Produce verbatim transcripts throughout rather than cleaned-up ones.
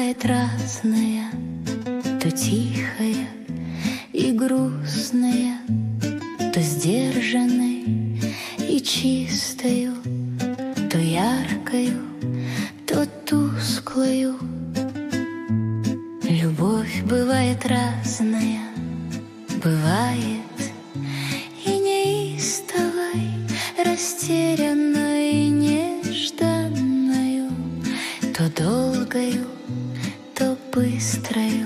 бывает разная, то тихая и грустная, то сдержанной и чистою, то яркою, то тусклою. Любовь бывает разная, бывает и неистовой, растерянной и нежданною, то долгою, то быстрою.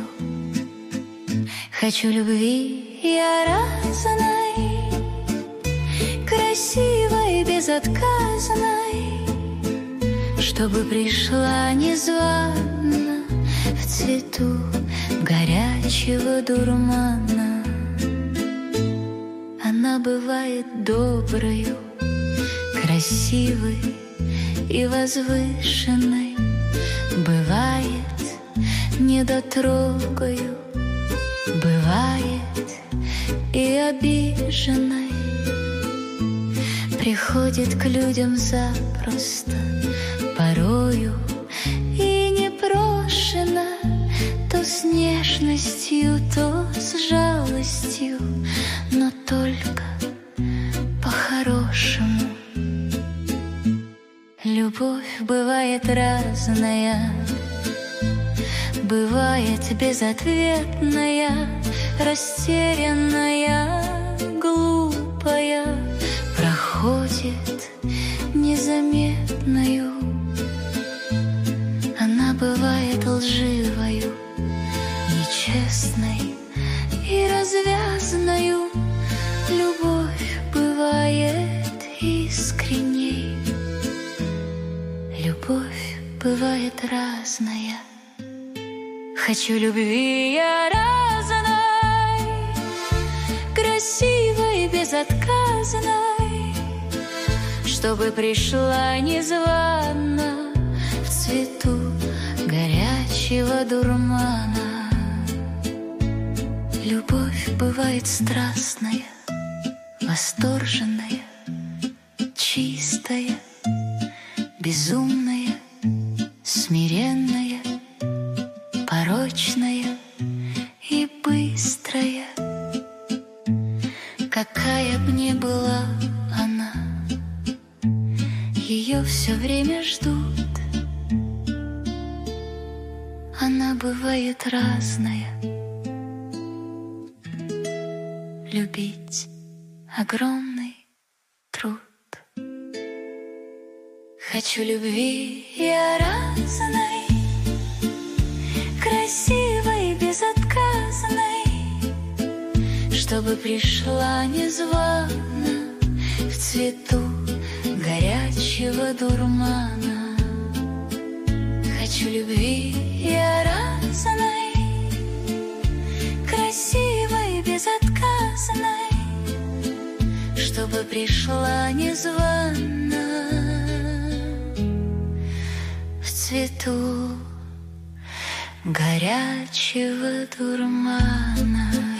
Хочу любви я разной, красивой, безотказной, чтобы пришла незванно в цвету горячего дурмана. Она бывает доброю, красивой и возвышенной, бывает недотрогою, бывает и обиженной. Приходит к людям запросто, порою и непрошено, то с нежностью, то с жалостью, но только по-хорошему. Любовь бывает разная, бывает безответная, растерянная, глупая, проходит незаметною. Она бывает лживою, нечестной и развязною. Любовь бывает искренней. Любовь бывает разная. Хочу любви я разной, красивой, безотказной, чтобы пришла незванно в цвету горячего дурмана. Любовь бывает страстная, восторженная, чистая, безумная, смиренная, порочная и быстрая. Какая б ни была она, ее все время ждут. Она бывает разная. Любить огромный труд. Хочу любви я разной, красивой, безотказной, чтобы пришла незванно в цвету горячего дурмана. Хочу любви я разной, красивой, безотказной, чтобы пришла незванно в цвету горячего дурмана.